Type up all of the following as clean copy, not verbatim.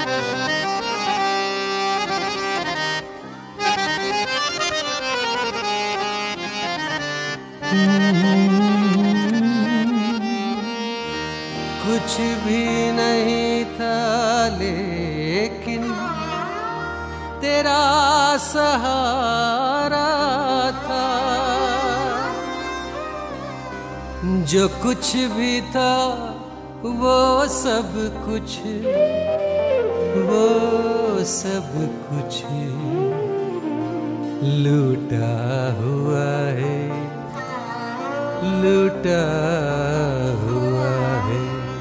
कुछ भी नहीं था लेकिन तेरा सहारा था, जो कुछ भी था वो सब कुछ लूटा हुआ है, लूटा हुआ है।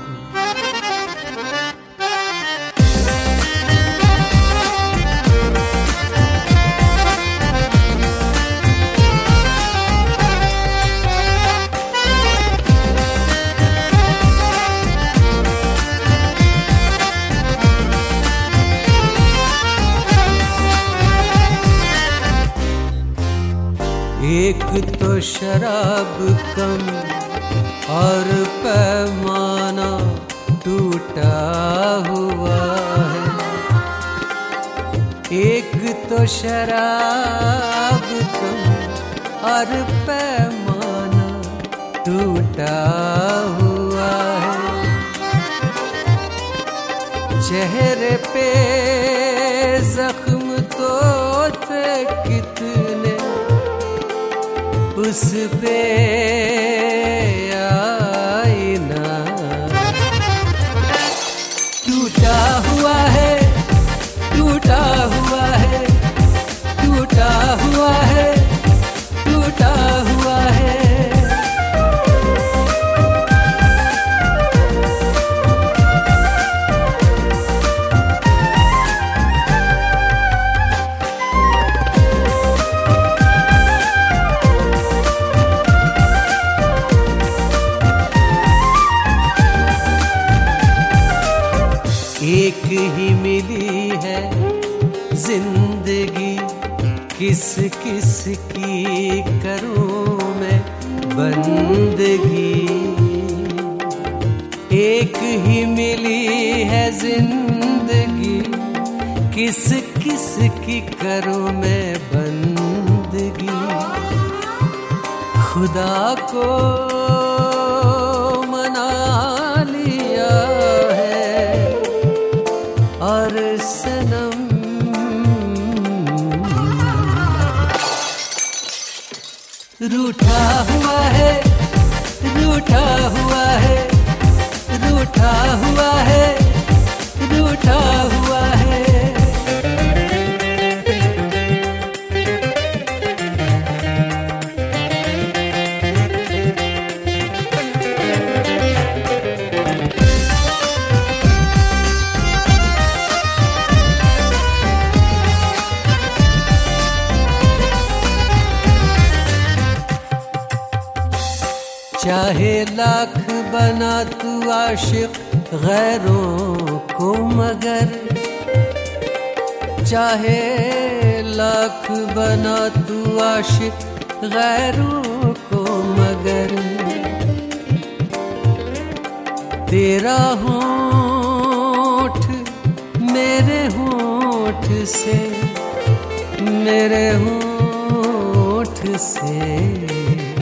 एक तो शराब कम और पैमाना टूटा हुआ है, एक तो शराब कम और पैमाना टूटा हुआ है। चेहरे पे जख्म तो थे कितने, उस पे आईना टूटा हुआ है, टूटा हुआ है, टूटा हुआ है, टूटा हुआ है। एक ही मिली है जिंदगी, किस किस की करूं मैं बंदगी। एक ही मिली है जिंदगी, किस किस की करूं मैं बंदगी। खुदा को मना लिया है और सनम रूठा हुआ है, रूठा हुआ है, रूठा हुआ है, रूठा हुआ है। चाहे लाख बना तू आशिक गैरों को मगर, चाहे लाख बना तू आशिक गैरों को मगर, तेरा होंठ मेरे होंठ से, मेरे होंठ से